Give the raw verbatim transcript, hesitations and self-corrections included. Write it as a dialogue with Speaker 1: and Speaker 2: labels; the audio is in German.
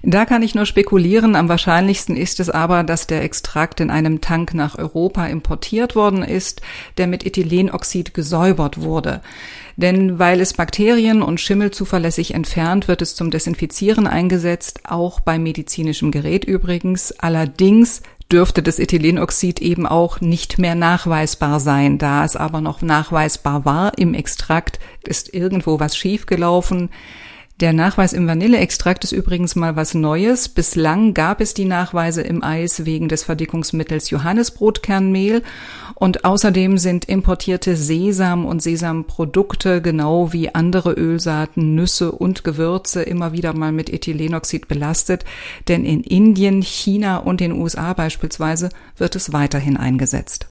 Speaker 1: Da kann ich nur spekulieren. Am wahrscheinlichsten ist es aber, dass der Extrakt in einem Tank nach Europa importiert worden ist, der mit Ethylenoxid gesäubert wurde. Denn weil es Bakterien und Schimmel zuverlässig entfernt, wird es zum Desinfizieren eingesetzt, auch bei medizinischem Gerät übrigens. Allerdings dürfte das Ethylenoxid eben auch nicht mehr nachweisbar sein. Da es aber noch nachweisbar war im Extrakt, ist irgendwo was schiefgelaufen. Der Nachweis im Vanilleextrakt ist übrigens mal was Neues. Bislang gab es die Nachweise im Eis wegen des Verdickungsmittels Johannisbrotkernmehl und außerdem sind importierte Sesam- und Sesamprodukte genau wie andere Ölsaaten, Nüsse und Gewürze immer wieder mal mit Ethylenoxid belastet, denn in Indien, China und den U S A beispielsweise wird es weiterhin eingesetzt.